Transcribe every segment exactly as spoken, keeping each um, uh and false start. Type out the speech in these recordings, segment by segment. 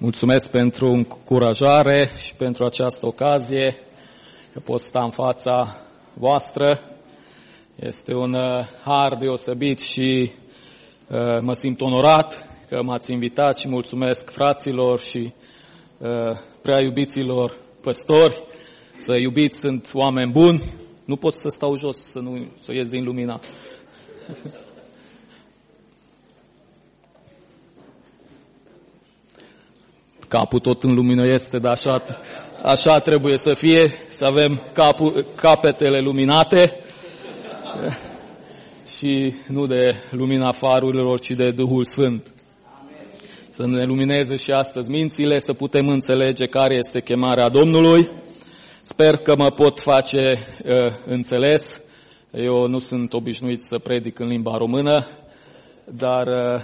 Mulțumesc pentru încurajare și pentru această ocazie că pot sta în fața voastră. Este un har deosebit și uh, mă simt onorat că m-ați invitat și mulțumesc fraților și uh, prea iubiților păstori. Să iubiți, sunt oameni buni. Nu pot să stau jos, să, nu, să ies din lumina. Capul tot în lumină este, dar așa, așa trebuie să fie, să avem capul, capetele luminate și nu de lumina farurilor, ci de Duhul Sfânt. Să ne lumineze și astăzi mințile, să putem înțelege care este chemarea Domnului. Sper că mă pot face uh, înțeles. Eu nu sunt obișnuit să predic în limba română, dar... Uh,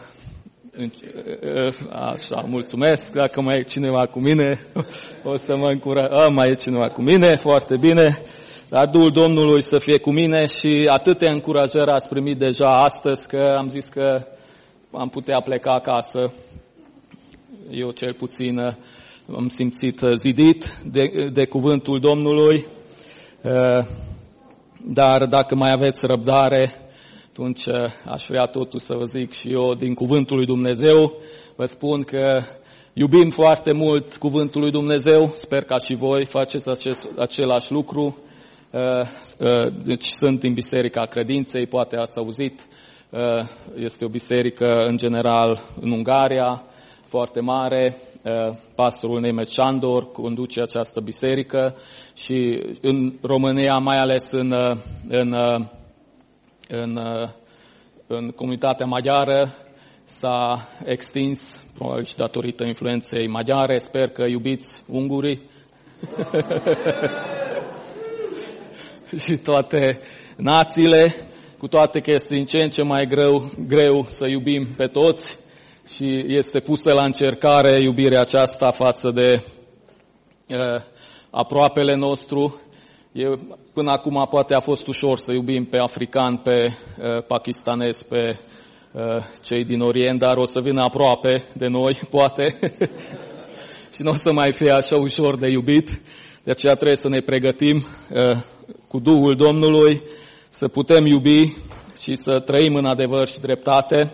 Așa, mulțumesc. Dacă mai e cineva cu mine, o să mă încurajez. A, mai e cineva cu mine, foarte bine. Dar Duhul Domnului să fie cu mine și atâtea încurajări ați primit deja astăzi că am zis că am putea pleca acasă. Eu cel puțin am simțit zidit de, de cuvântul Domnului. Dar dacă mai aveți răbdare, atunci aș vrea totuși să vă zic și eu din cuvântul lui Dumnezeu. Vă spun că iubim foarte mult cuvântul lui Dumnezeu. Sper ca și voi faceți acest, același lucru. Deci sunt în Biserica Credinței, poate ați auzit. Este o biserică în general în Ungaria, foarte mare. Pastorul Nemes Sándor conduce această biserică și în România, mai ales în... în În, în comunitatea maghiară s-a extins, probabil și datorită influenței maghiare. Sper că iubiți ungurii și toate națiile, cu toate că este din ce în ce mai greu, greu să iubim pe toți și este pusă la încercare iubirea aceasta față de uh, aproapele nostru. Eu, până acum poate a fost ușor să iubim pe africani, pe uh, pakistanezi, pe uh, cei din Orient, dar o să vină aproape de noi, poate, și nu o să mai fie așa ușor de iubit. De aceea trebuie să ne pregătim uh, cu Duhul Domnului, să putem iubi și să trăim în adevăr și dreptate.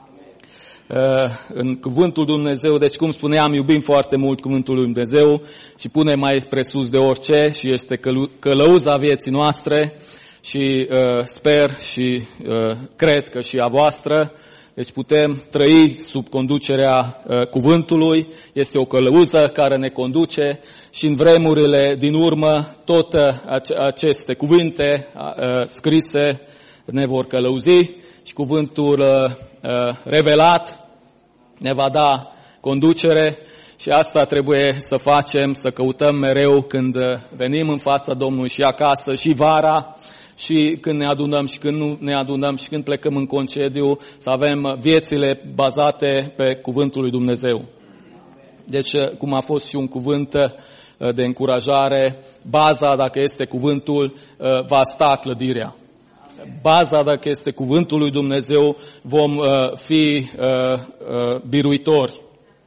În cuvântul Dumnezeu, deci cum spuneam, iubim foarte mult cuvântul lui Dumnezeu și punem mai presus de orice și este călăuza vieții noastre și uh, sper și uh, cred că și a voastră. Deci putem trăi sub conducerea uh, cuvântului, este o călăuză care ne conduce și în vremurile din urmă tot uh, aceste cuvinte uh, scrise ne vor călăuzi și cuvântul uh, uh, revelat ne va da conducere și asta trebuie să facem, să căutăm mereu când venim în fața Domnului și acasă și vara și când ne adunăm și când nu ne adunăm și când plecăm în concediu, să avem viețile bazate pe cuvântul lui Dumnezeu. Deci, cum a fost și un cuvânt de încurajare, baza, dacă este cuvântul, va sta clădirea. Baza, dacă este cuvântul lui Dumnezeu, vom uh, fi uh, uh, biruitori.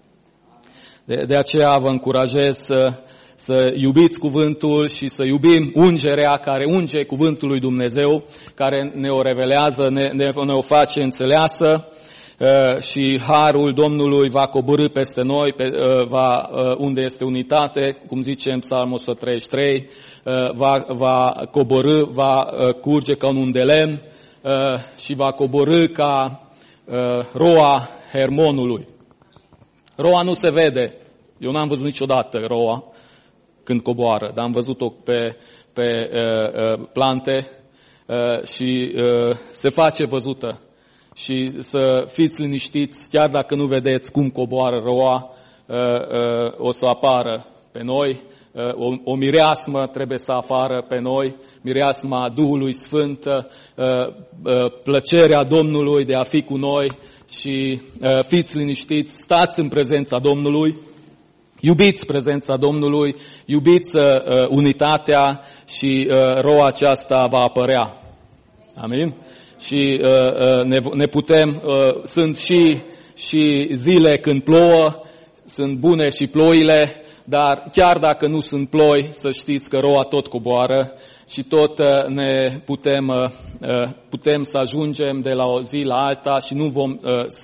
De, de aceea vă încurajez să, să iubiți cuvântul și să iubim ungerea care unge cuvântul lui Dumnezeu, care ne o revelează, ne, ne, ne o face înțeleasă uh, și harul Domnului va coborî peste noi, pe, uh, va, uh, unde este unitate, cum zice în Psalmul o sută treizeci și trei, Va, va coborî, va curge ca un de lemn și va coborî ca roa Hermonului. Roa nu se vede. Eu n-am văzut niciodată roa când coboară, dar am văzut-o pe, pe plante și se face văzută. Și să fiți liniștiți, chiar dacă nu vedeți cum coboară roa, o să apară pe noi. O, o mireasmă trebuie să apară pe noi, mireasma Duhului Sfânt, plăcerea Domnului de a fi cu noi și fiți liniștiți, stați în prezența Domnului, iubiți prezența Domnului, iubiți unitatea și roa aceasta va apărea. Amin? Și ne, ne putem, sunt și, și zile când plouă, sunt bune și ploile, dar chiar dacă nu sunt ploi, să știți că roa tot coboară și tot ne putem, putem să ajungem de la o zi la alta și nu vom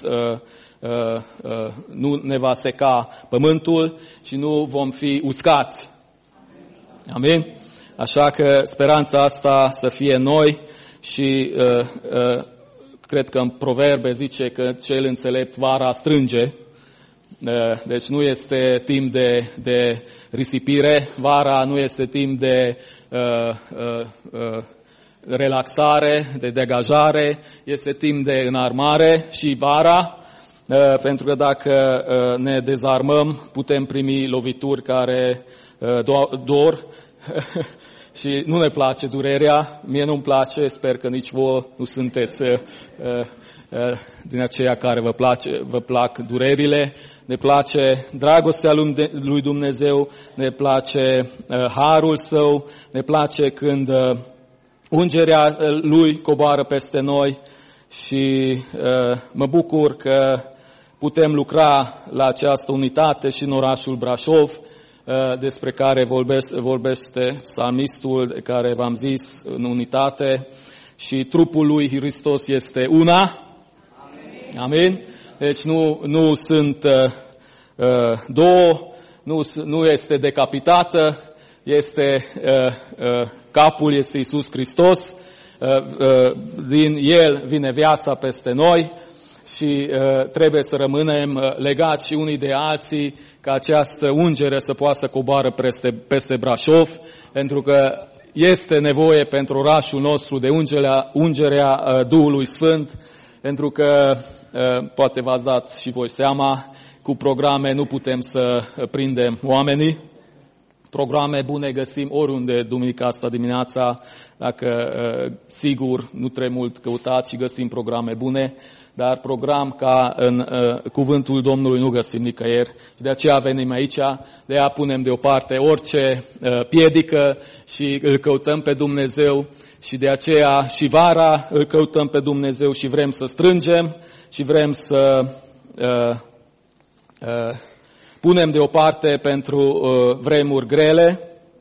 nu ne va seca pământul și nu vom fi uscați. Amin? Așa că speranța asta să fie noi și uh, uh, cred că în Proverbe zice că cel înțelept vara strânge. Uh, deci nu este timp de, de risipire, vara nu este timp de uh, uh, uh, relaxare, de degajare, este timp de înarmare și vara, uh, pentru că dacă uh, ne dezarmăm putem primi lovituri care uh, dor. Și nu ne place durerea, mie nu-mi place, sper că nici voi nu sunteți uh, uh, din aceia care vă, place, vă plac durerile. Ne place dragostea lui Dumnezeu, ne place uh, harul Său, ne place când uh, ungerea Lui coboară peste noi și uh, mă bucur că putem lucra la această unitate și în orașul Brașov, despre care vorbește psalmistul, de care v-am zis, în unitate, și trupul lui Hristos este una. Amin. Amin? Deci nu, nu sunt uh, două, nu, nu este decapitată, este uh, uh, capul este Iisus Hristos, uh, uh, din El vine viața peste noi și uh, trebuie să rămânem uh, legați și unii de alții, ca această ungere să poată să coboară peste, peste Brașov, pentru că este nevoie pentru orașul nostru de ungerea, ungerea uh, Duhului Sfânt, pentru că, uh, poate v-ați dat și voi seama, cu programe nu putem să prindem oamenii. Programe bune găsim oriunde duminica asta dimineața, dacă uh, sigur nu trebuie mult căutat și găsim programe bune, dar program ca în uh, cuvântul Domnului nu găsim nicăieri. Și de aceea venim aici, de aia punem deoparte orice uh, piedică și îl căutăm pe Dumnezeu și de aceea și vara îl căutăm pe Dumnezeu și vrem să strângem și vrem să uh, uh, punem deoparte pentru uh, vremuri grele.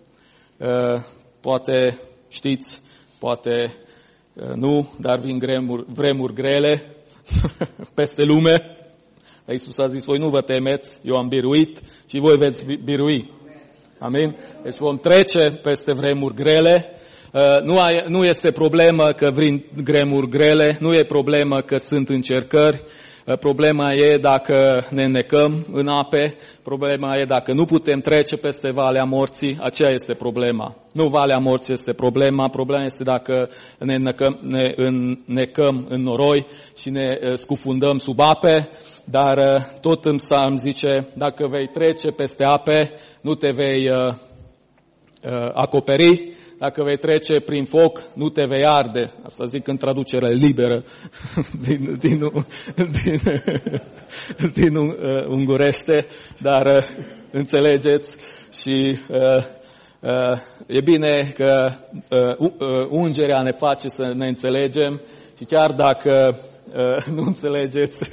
Uh, poate știți, poate uh, nu, dar vin vremuri, vremuri grele peste lume. Iisus a zis, voi nu vă temeți, eu am biruit și voi veți birui. Amin? Deci vom trece peste vremuri grele. Nu, ai, nu este problemă că vin vremuri grele, nu e problemă că sunt încercări. Problema e dacă ne înnecăm în ape, problema e dacă nu putem trece peste Valea Morții, aceea este problema. Nu Valea Morții este problema, problema este dacă ne înnecăm, ne înnecăm în noroi și ne scufundăm sub ape, dar tot în psalm zice, dacă vei trece peste ape, nu te vei uh, uh, acoperi. Dacă vei trece prin foc, nu te vei arde. Asta zic în traducere liberă din, din, din, din uh, ungurește, dar uh, înțelegeți și uh, uh, e bine că uh, uh, ungerea ne face să ne înțelegem și chiar dacă uh, nu înțelegeți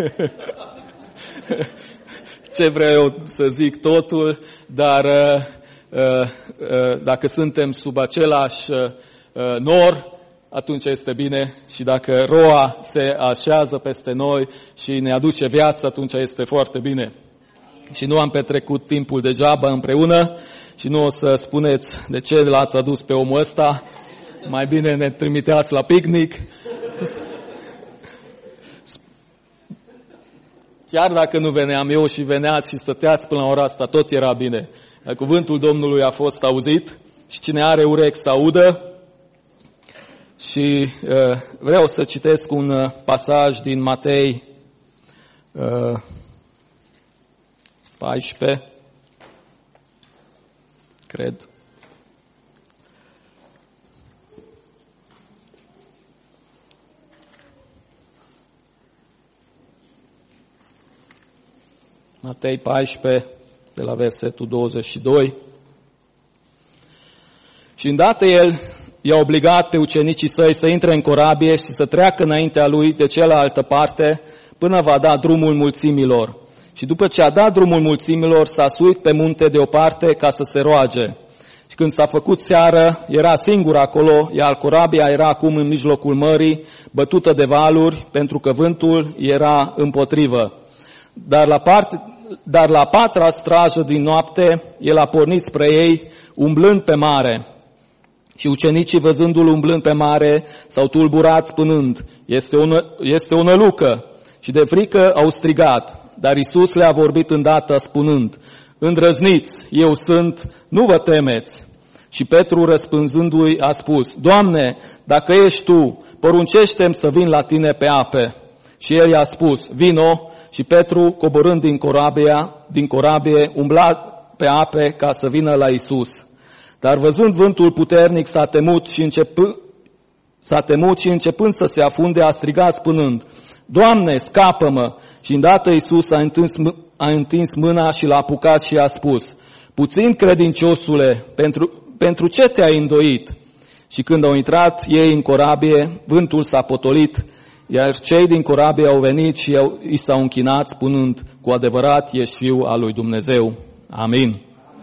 ce vreau eu să zic totul, dar uh, dacă suntem sub același nor, atunci este bine și dacă roa se așează peste noi și ne aduce viață, atunci este foarte bine. Și nu am petrecut timpul degeaba împreună și nu o să spuneți de ce l-ați adus pe omul ăsta, mai bine ne trimiteați la picnic. Chiar dacă nu veneam eu și veneați și stăteați până la ora asta, tot era bine. Cuvântul Domnului a fost auzit și cine are urechi să audă. Și uh, vreau să citesc un uh, pasaj din Matei uh, paisprezece, cred. Matei paisprezece, de la versetul douăzeci și doi. Și îndată el i-a obligat pe ucenicii săi să intre în corabie și să treacă înaintea lui de cealaltă parte până va da drumul mulțimilor. Și după ce a dat drumul mulțimilor, s-a suit pe munte deoparte ca să se roage. Și când s-a făcut seară, era singur acolo, iar corabia era acum în mijlocul mării, bătută de valuri, pentru că vântul era împotrivă. Dar la, part, dar la patra strajă din noapte, el a pornit spre ei, umblând pe mare. Și ucenicii, văzându-l umblând pe mare, s-au tulburat spunând, este o, este o nălucă. Și de frică au strigat. Dar Iisus le-a vorbit îndată spunând, îndrăzniți, eu sunt, nu vă temeți. Și Petru răspunzându-i a spus, Doamne, dacă ești Tu, poruncește-mi să vin la Tine pe ape. Și el i-a spus, vino, și Petru, coborând din corabia, din corabie, umbla pe ape ca să vină la Iisus. Dar văzând vântul puternic, s-a temut și începând, s-a temut și începând să se afunde, a strigat spunând, Doamne, scapă-mă! Și îndată Iisus a întins, a întins mâna și l-a apucat și a spus, puțin credinciosule, pentru, pentru ce te-ai îndoit? Și când au intrat ei în corabie, vântul s-a potolit, iar cei din corabie au venit și i i s-au închinat, spunând, cu adevărat ești Fiul al lui Dumnezeu. Amin.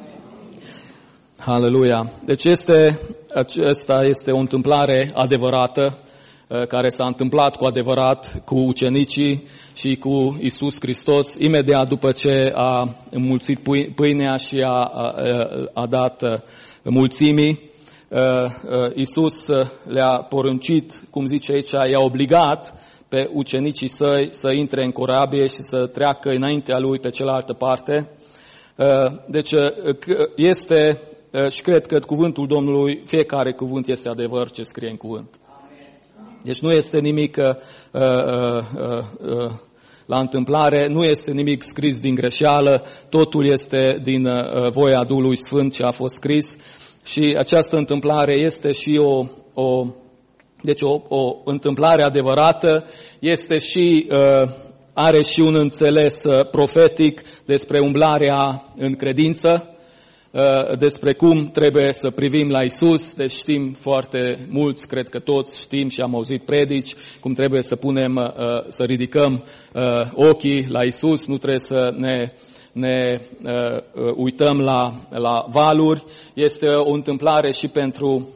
Aleluia. Deci este, acesta este o întâmplare adevărată, care s-a întâmplat cu adevărat cu ucenicii și cu Iisus Hristos, imediat după ce a înmulțit pâinea și a, a, a dat mulțimii. Iisus le-a poruncit, cum zice aici, i-a obligat pe ucenicii săi să intre în corabie și să treacă înaintea lui pe cealaltă parte. Deci este, și cred că cuvântul Domnului, fiecare cuvânt este adevăr ce scrie în cuvânt. Deci nu este nimic uh, uh, uh, la întâmplare, nu este nimic scris din greșeală, totul este din uh, voia Duhului Sfânt ce a fost scris și această întâmplare este și o, o, deci o, o întâmplare adevărată, este și, uh, are și un înțeles uh, profetic despre umblarea în credință, despre cum trebuie să privim la Isus, deci știm foarte mulți, cred că toți știm și am auzit predici, cum trebuie să punem, să ridicăm ochii la Isus, nu trebuie să ne, ne uităm la, la valuri. Este o întâmplare și pentru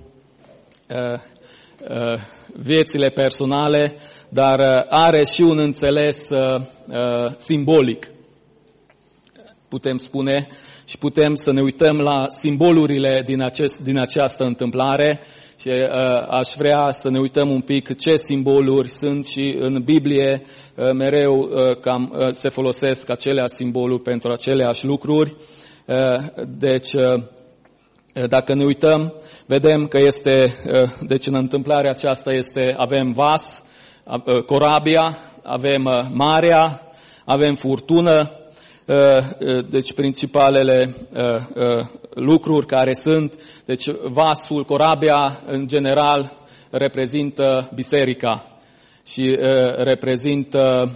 viețile personale, dar are și un înțeles simbolic, putem spune, și putem să ne uităm la simbolurile din, acest, din această întâmplare și uh, aș vrea să ne uităm un pic ce simboluri sunt și în Biblie uh, mereu uh, cam uh, se folosesc aceleași simboluri pentru aceleași lucruri. Uh, deci, uh, dacă ne uităm, vedem că este, uh, deci în întâmplarea aceasta este, avem vas, uh, corabia, avem uh, marea, avem furtună. Deci principalele lucruri care sunt, deci vasul, corabia în general reprezintă biserica și reprezintă,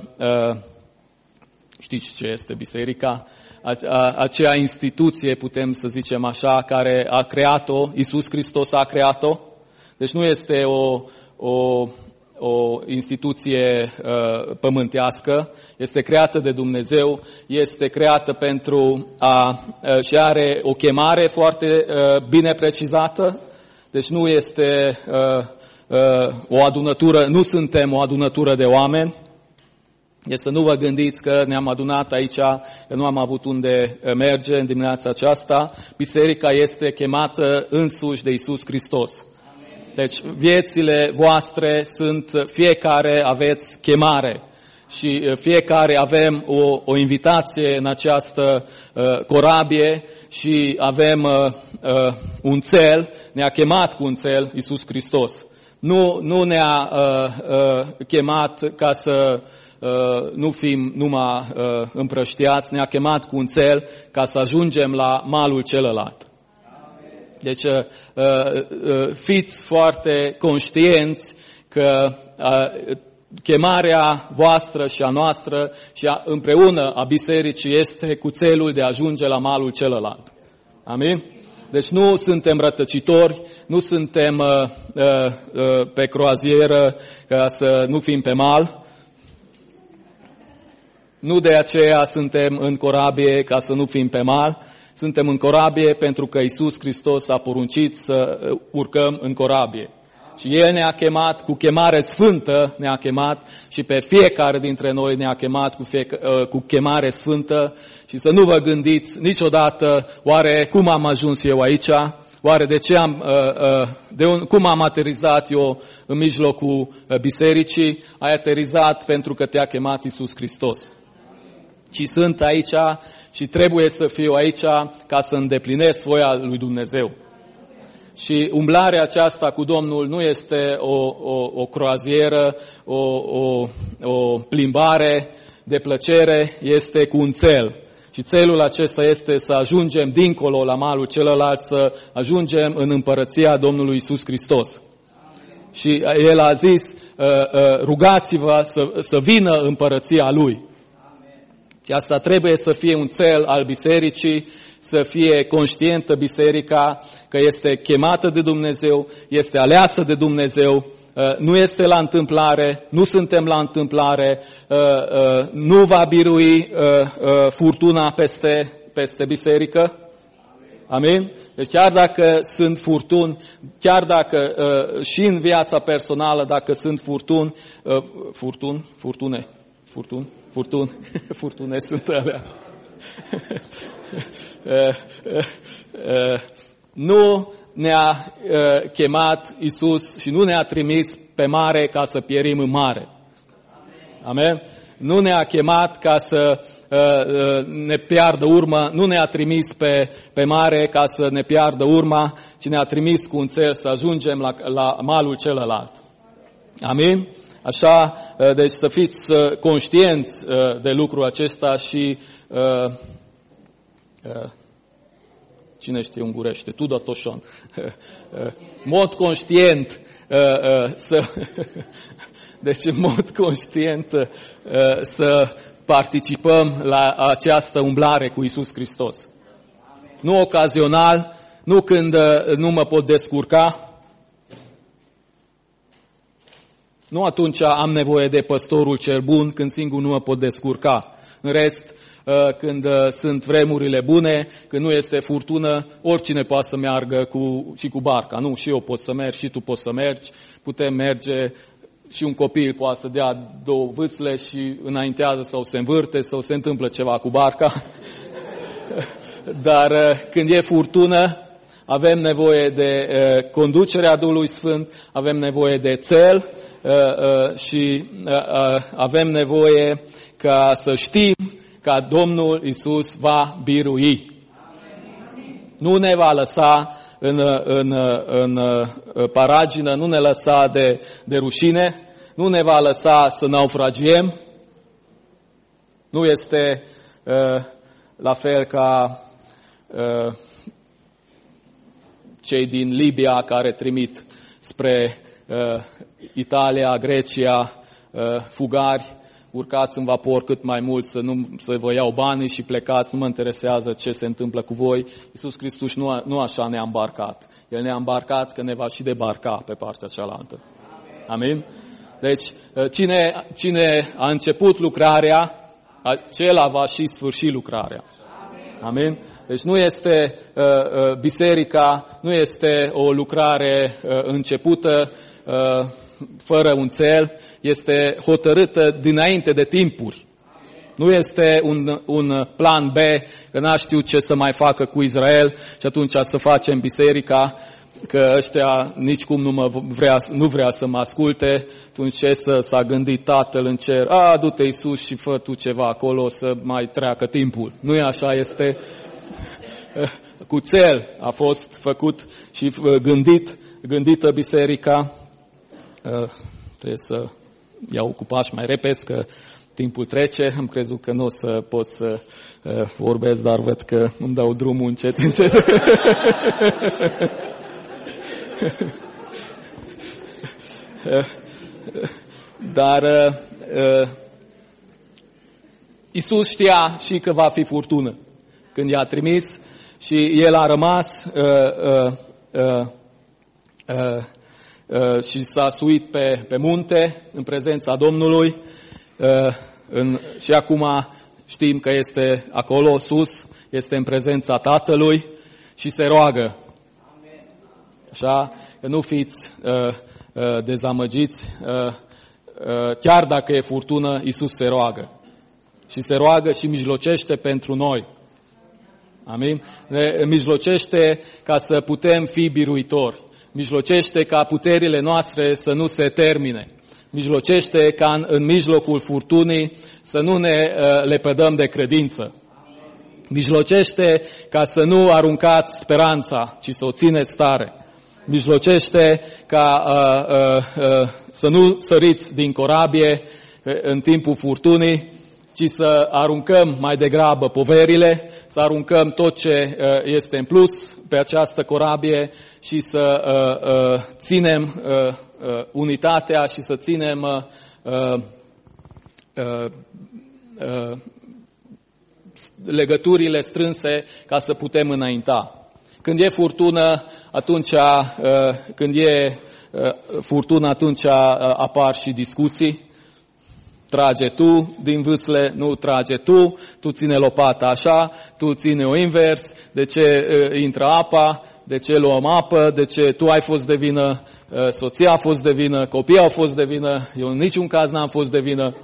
știți ce este biserica? Acea instituție, putem să zicem așa, care a creat-o, Iisus Hristos a creat-o. Deci nu este o, o o instituție uh, pământească, este creată de Dumnezeu, este creată pentru a, uh, și are o chemare foarte uh, bine precizată, deci nu este uh, uh, o adunătură, nu suntem o adunătură de oameni, este să nu vă gândiți că ne-am adunat aici, că nu am avut unde merge în dimineața aceasta, biserica este chemată însuși de Iisus Hristos. Deci viețile voastre sunt, fiecare aveți chemare și fiecare avem o, o invitație în această uh, corabie și avem uh, uh, un cel, ne-a chemat cu un cel Iisus Hristos. Nu, nu ne-a uh, uh, chemat ca să uh, nu fim numai uh, împrăștiați, ne-a chemat cu un cel ca să ajungem la malul celălalt. Deci fiți foarte conștienți că chemarea voastră și a noastră și a, împreună a bisericii este cu țelul de a ajunge la malul celălalt. Amin? Deci nu suntem rătăcitori, nu suntem uh, uh, pe croazieră ca să nu fim pe mal. nu de aceea suntem în corabie ca să nu fim pe mal, suntem în corabie pentru că Iisus Hristos a poruncit să urcăm în corabie. Și El ne-a chemat cu chemare sfântă, ne-a chemat și pe fiecare dintre noi ne-a chemat cu, fie, cu chemare sfântă și să nu vă gândiți niciodată, oare cum am ajuns eu aici, oare de ce am, de un, cum am aterizat eu în mijlocul bisericii, ai aterizat pentru că te-a chemat Iisus Hristos. Și sunt aici și trebuie să fiu aici ca să îndeplinesc voia lui Dumnezeu. Și umblarea aceasta cu Domnul nu este o, o, o croazieră, o, o, o plimbare de plăcere, este cu un țel. Și țelul acesta este să ajungem dincolo la malul celălalt, să ajungem în împărăția Domnului Iisus Hristos. Și El a zis, rugați-vă să, să vină împărăția Lui. Și asta trebuie să fie un țel al bisericii, să fie conștientă biserica că este chemată de Dumnezeu, este aleasă de Dumnezeu, nu este la întâmplare, nu suntem la întâmplare, nu va birui furtuna peste, peste biserică. Amin? Deci chiar dacă sunt furtuni, chiar dacă și în viața personală, dacă sunt furtuni, furtuni, furtune, furtuni, furtuni, furtune sunt alea. Nu ne-a chemat Iisus și nu ne-a trimis pe mare ca să pierim în mare. Amen? Nu ne-a chemat ca să ne piardă urma, nu ne-a trimis pe, pe mare ca să ne piardă urma, ci ne-a trimis cu un țel să ajungem la, la malul celălalt. Amin? Așa, deci să fiți conștienți de lucrul acesta și cine știe ungurește, tu da toșon. Mod conștient să deci în mod conștient să participăm la această umblare cu Iisus Hristos. Nu ocazional, nu când nu mă pot descurca, nu atunci am nevoie de păstorul cel bun, când singur nu mă pot descurca. În rest, când sunt vremurile bune, când nu este furtună, oricine poate să meargă cu, și cu barca. Nu, și eu pot să merg, și tu poți să mergi, putem merge, și un copil poate să dea două vâsle și înaintează sau se învârte sau se întâmplă ceva cu barca. Dar când e furtună, avem nevoie de uh, conducerea Duhului Sfânt, avem nevoie de țel uh, uh, și uh, avem nevoie ca să știm că Domnul Iisus va birui. Nu ne va lăsa în, în, în, în paragină, nu ne lăsa de, de rușine, nu ne va lăsa să naufragiem. Nu este uh, la fel ca uh, cei din Libia care trimit spre uh, Italia, Grecia, uh, fugari, urcați în vapor cât mai mult să, nu, să vă iau banii și plecați, nu mă interesează ce se întâmplă cu voi. Iisus Hristos nu, nu așa ne-a îmbarcat. El ne-a îmbarcat că ne va și debarca pe partea cealaltă. Amin? Deci, cine, cine a început lucrarea, acela va și sfârși lucrarea. Amin? Deci nu este uh, uh, biserica, nu este o lucrare uh, începută uh, fără un țel, este hotărâtă dinainte de timpuri. Nu este un, un plan B, că n-a știut ce să mai facă cu Israel și atunci să facem biserica, că ăștia nicicum nu, mă vrea, nu vrea să mă asculte, atunci ce să, s-a gândit Tatăl în cer, a, du-te Iisus și fă tu ceva acolo să mai treacă timpul. Nu e așa, este cu țel a fost făcut și gândit, gândită biserica. Trebuie să iau cu pași mai repezi, că timpul trece. Am crezut că nu o să pot să vorbesc, dar văd că îmi dau drumul încet, încet. Dar uh, Iisus știa și că va fi furtună când i-a trimis și el a rămas uh, uh, uh, uh, uh, și s-a suit pe, pe munte în prezența Domnului. Uh, în, și acum știm că este acolo sus, este în prezența Tatălui și se roagă. Așa? Că nu fiți uh, uh, dezamăgiți, uh, uh, chiar dacă e furtună, Iisus se roagă. Și se roagă și mijlocește pentru noi. Amin? Ne mijlocește ca să putem fi biruitori. Mijlocește ca puterile noastre să nu se termine. Mijlocește ca în, în mijlocul furtunii să nu ne uh, lepădăm de credință. Mijlocește ca să nu aruncați speranța, ci să o țineți tare. Mijlocește ca uh, uh, uh, să nu săriți din corabie uh, în timpul furtunii, ci să aruncăm mai degrabă poverile, să aruncăm tot ce uh, este în plus pe această corabie și să uh, uh, ținem uh, uh, unitatea și să ținem uh, uh, uh, uh, legăturile strânse ca să putem înainta. Când e furtună, atunci, uh, când e uh, furtună, atunci uh, apar și discuții. Trage tu din vâsle, nu trage tu, tu ține lopata așa, tu ține-o invers, de ce uh, intră apa, de ce luăm apă, de ce tu ai fost de vină, uh, soția a fost de vină, copiii au fost de vină, eu în niciun caz n-am fost de vină.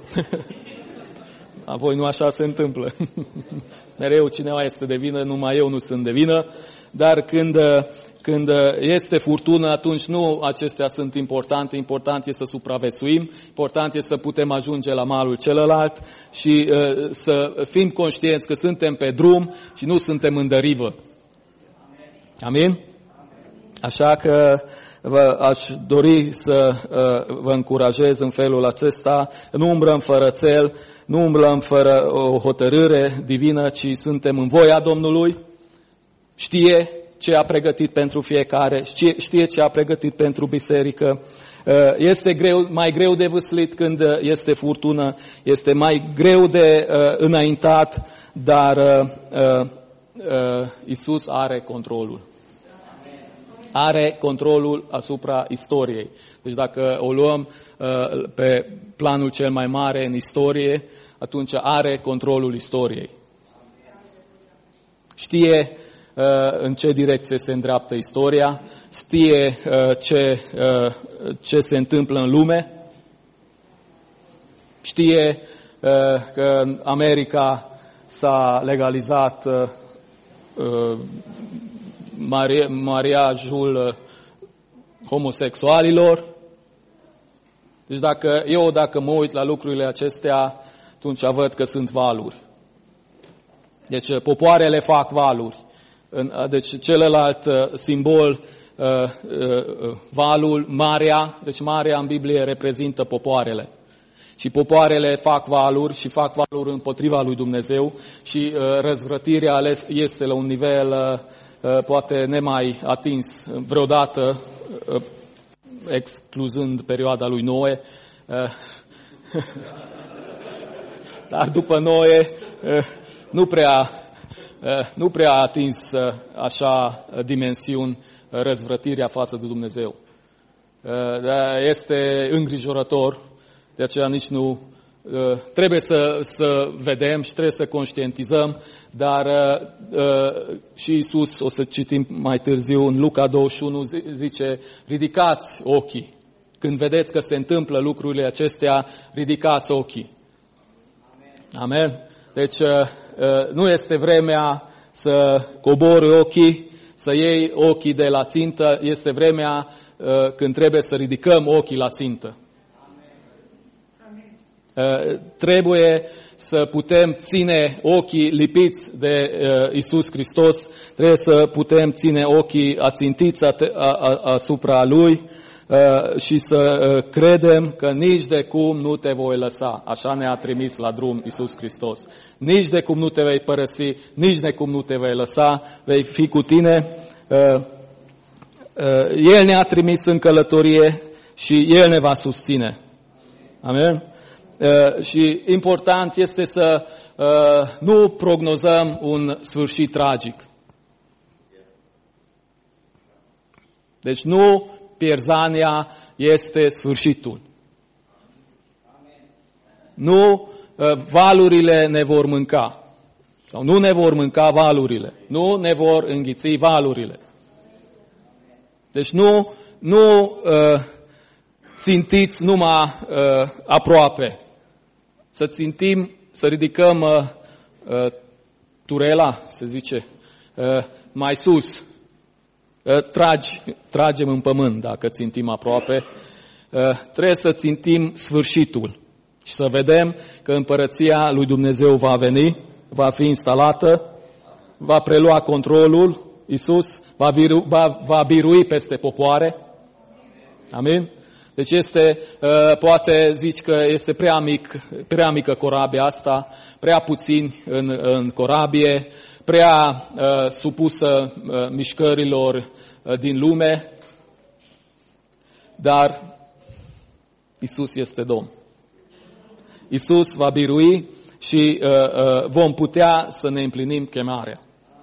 A voi nu așa se întâmplă. Mereu cineva este de vină, numai eu nu sunt de vină, dar când... Uh, Când este furtună, atunci nu acestea sunt importante, important este să supraviețuim, important este să putem ajunge la malul celălalt și uh, să fim conștienți că suntem pe drum și nu suntem în derivă. Amin? Așa că vă, aș dori să uh, vă încurajez în felul acesta, nu umblăm fără țel, nu umblăm fără o hotărâre divină, ci suntem în voia Domnului, știe ce a pregătit pentru fiecare, știe ce a pregătit pentru biserică. Este greu, mai greu de vâslit când este furtună, este mai greu de uh, înaintat, dar uh, uh, Iisus are controlul. Are controlul asupra istoriei. Deci dacă o luăm uh, pe planul cel mai mare în istorie, atunci are controlul istoriei. Știe în ce direcție se îndreaptă istoria, știe ce, ce se întâmplă în lume, știe că în America s-a legalizat mariajul homosexualilor. Deci dacă eu dacă mă uit la lucrurile acestea, atunci văd că sunt valuri. Deci popoarele fac valuri. Deci celălalt uh, simbol, uh, uh, valul, marea, deci marea în Biblie reprezintă popoarele. Și popoarele fac valuri și fac valuri împotriva lui Dumnezeu și uh, răzvrătirea ales este la un nivel uh, uh, poate nemai atins vreodată, uh, excluzând perioada lui Noe. Uh, dar după Noe uh, nu prea... nu prea a atins așa dimensiuni răzvrătirea față de Dumnezeu. Este îngrijorător, de aceea nici nu trebuie să, să vedem și trebuie să conștientizăm, dar și Iisus, o să citim mai târziu în Luca douăzeci și unu, zice, ridicați ochii. Când vedeți că se întâmplă lucrurile acestea, ridicați ochii. Amen? Deci nu este vremea să cobori ochii, să iei ochii de la țintă, este vremea când trebuie să ridicăm ochii la țintă. Trebuie să putem ține ochii lipiți de Iisus Hristos, trebuie să putem ține ochii ațintiți asupra Lui și să credem că nici de cum nu te voi lăsa. Așa ne-a trimis la drum Iisus Hristos. Nici de cum nu te vei părăsi, nici de cum nu te vei lăsa, vei fi cu tine. El ne-a trimis în călătorie și El ne va susține. Amen? Și important este să nu prognozăm un sfârșit tragic. Deci nu pierzania este sfârșitul. Nu valurile ne vor mânca. Sau nu ne vor mânca valurile. Nu ne vor înghiți valurile. Deci nu, nu uh, țintiți numai uh, aproape. Să țintim, să ridicăm uh, uh, turela, se zice, uh, mai sus. Uh, tragi, tragem în pământ dacă țintim aproape. Uh, trebuie să țintim sfârșitul și să vedem că împărăția lui Dumnezeu va veni, va fi instalată, va prelua controlul, Iisus va, viru, va, va birui peste popoare. Amin? Deci este, uh, poate zici că este prea, mic, prea mică corabia asta, prea puțini în, în corabie, prea uh, supusă uh, mișcărilor uh, din lume, dar Iisus este Domn. Iisus va birui și uh, uh, vom putea să ne împlinim chemarea.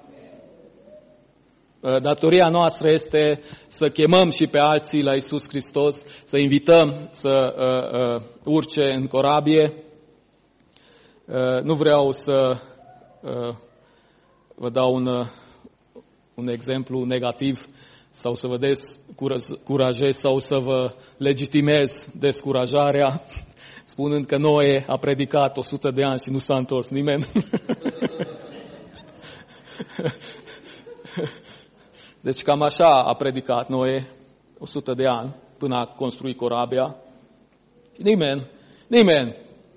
Uh, datoria noastră este să chemăm și pe alții la Iisus Hristos, să invităm să uh, uh, urce în corabie. Uh, nu vreau să uh, vă dau un, uh, un exemplu negativ sau să vă descurajez sau să vă legitimez descurajarea, spunând că Noe a predicat o sută de ani și nu s-a întors nimeni. Deci cam așa a predicat Noe o sută de ani până a construit corabia. Nimeni, nimeni.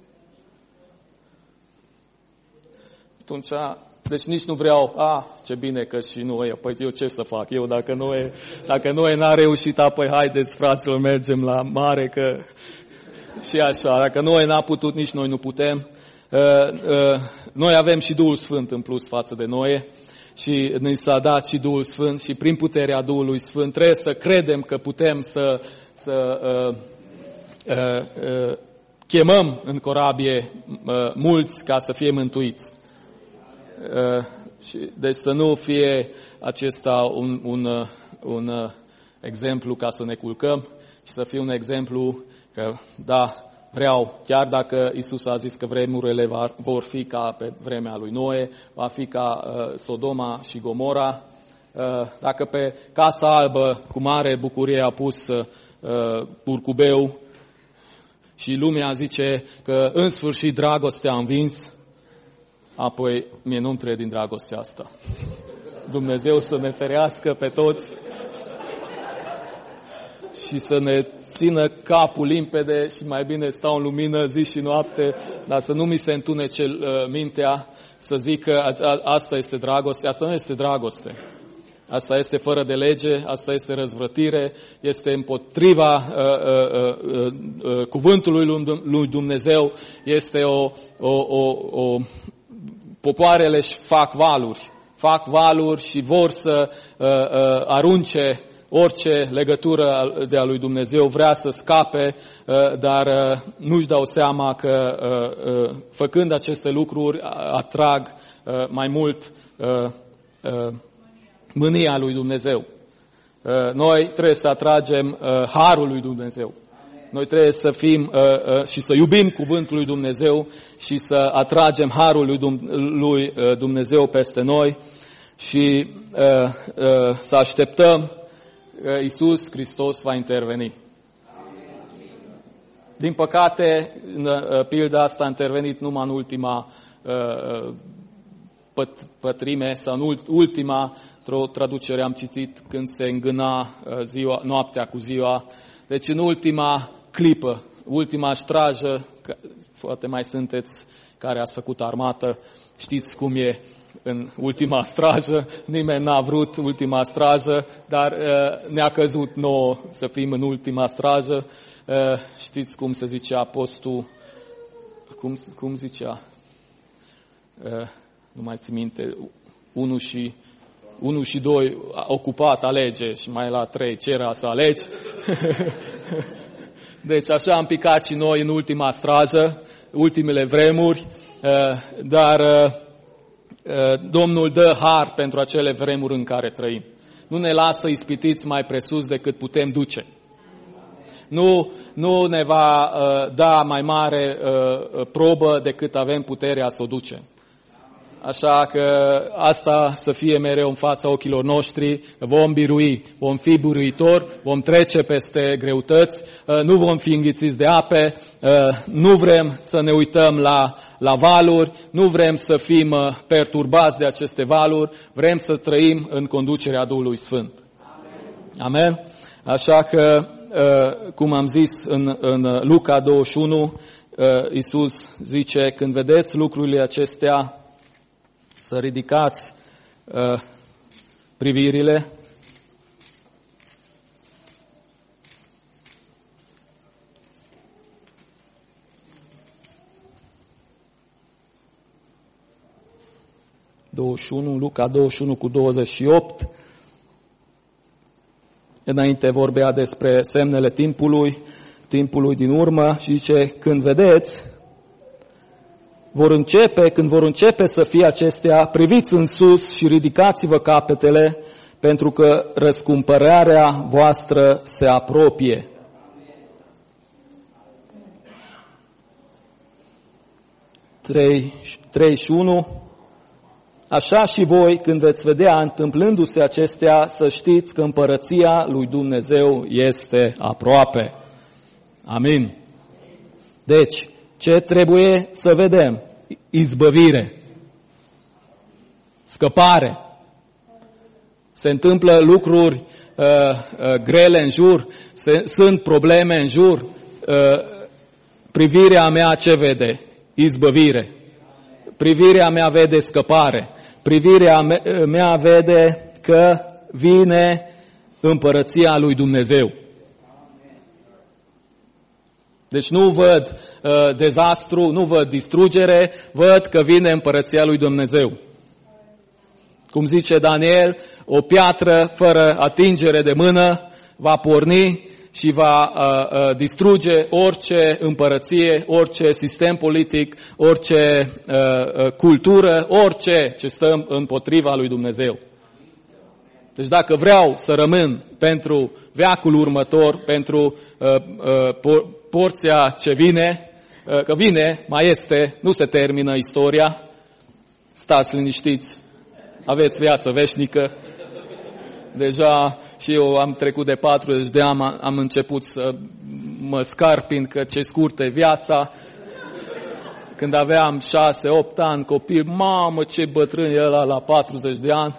Atunci, deci nici nu vreau, a, ce bine că și Noe, păi eu ce să fac? Eu dacă Noe, dacă Noe n-a reușit, apoi haideți fraților, mergem la mare, că și așa, dacă Noe n-a putut, nici noi nu putem. Noi avem și Duhul Sfânt în plus față de Noe și ne s-a dat și Duhul Sfânt și prin puterea Duhului Sfânt trebuie să credem că putem să, să uh, uh, uh, chemăm în corabie uh, mulți ca să fie mântuiți. Uh, și, deci să nu fie acesta un, un, uh, un uh, exemplu ca să ne culcăm, ci să fie un exemplu că, da, vreau, chiar dacă Iisus a zis că vremurile vor fi ca pe vremea lui Noe, va fi ca uh, Sodoma și Gomora, uh, dacă pe Casa Albă cu mare bucurie a pus uh, curcubeu și lumea zice că în sfârșit dragostea a învins, apoi mie nu-mi trebuie din dragostea asta. Dumnezeu să ne ferească pe toți și să ne țină capul limpede și mai bine stau în lumină zi și noapte, dar să nu mi se întunece uh, mintea să zic că a, a, asta este dragoste. Asta nu este dragoste. Asta este fără de lege, asta este răzvrătire, este împotriva uh, uh, uh, uh, cuvântului lui Dumnezeu, este o, o, o, o popoarele își fac valuri, fac valuri și vor să uh, uh, arunce orice legătură de-a lui Dumnezeu, vrea să scape, dar nu-și dau seama că făcând aceste lucruri atrag mai mult mânia lui Dumnezeu. Noi trebuie să atragem harul lui Dumnezeu. Noi trebuie să fim și să iubim cuvântul lui Dumnezeu și să atragem harul lui Dumnezeu peste noi și să așteptăm Iisus Hristos va interveni. Din păcate, în pilda asta a intervenit numai în ultima pătrime sau în ultima, într-o traducere am citit când se îngâna ziua, noaptea cu ziua. Deci în ultima clipă, ultima ștrajă, poate mai sunteți care ați făcut armată, știți cum e în ultima strajă, nimeni n-a vrut ultima strajă, dar uh, ne-a căzut nouă să fim în ultima strajă. Uh, știți cum se zicea apostol, cum, cum zicea, uh, nu mai țin minte, unu și, unu și doi ocupat, alege, și mai la trei, ce era să alegi? Deci așa am picat și noi în ultima strajă, ultimele vremuri, uh, dar uh, Domnul dă har pentru acele vremuri în care trăim. Nu ne lasă ispitiți mai presus decât putem duce. nu, nu ne va uh, da mai mare uh, probă decât avem puterea să o ducem. Așa că asta să fie mereu în fața ochilor noștri, vom birui, vom fi biruitori, vom trece peste greutăți, nu vom fi înghițiți de ape, nu vrem să ne uităm la, la valuri, nu vrem să fim perturbați de aceste valuri, vrem să trăim în conducerea Duhului Sfânt. Amen? Amen? Așa că, cum am zis în, în Luca douăzeci și unu, Iisus zice, când vedeți lucrurile acestea, să ridicați uh, privirile. douăzeci și unu, Luca douăzeci și unu cu douăzeci și opt. Înainte vorbea despre semnele timpului, timpului din urmă și zice, când vedeți, vor începe, când vor începe să fie acestea, priviți în sus și ridicați-vă capetele, pentru că răscumpărarea voastră se apropie. treizeci și unu. Așa și voi, când veți vedea întâmplându-se acestea, să știți că împărăția lui Dumnezeu este aproape. Amin. Deci, ce trebuie să vedem? Izbăvire, scăpare. Se întâmplă lucruri uh, uh, grele în jur, se, sunt probleme în jur. Uh, privirea mea ce vede? Izbăvire. Privirea mea vede scăpare. Privirea mea vede că vine împărăția lui Dumnezeu. Deci nu văd uh, dezastru, nu văd distrugere, văd că vine împărăția lui Dumnezeu. Cum zice Daniel, o piatră fără atingere de mână va porni și va uh, uh, distruge orice împărăție, orice sistem politic, orice uh, uh, cultură, orice ce stă împotriva lui Dumnezeu. Deci dacă vreau să rămân pentru veacul următor, pentru uh, uh, porția ce vine, uh, că vine, mai este, nu se termină istoria, stați liniștiți, aveți viață veșnică. Deja și eu am trecut de patruzeci de ani, am început să mă scarpin că ce scurtă e viața. Când aveam șase opt ani, copil, mamă ce bătrân e ăla la patruzeci de ani.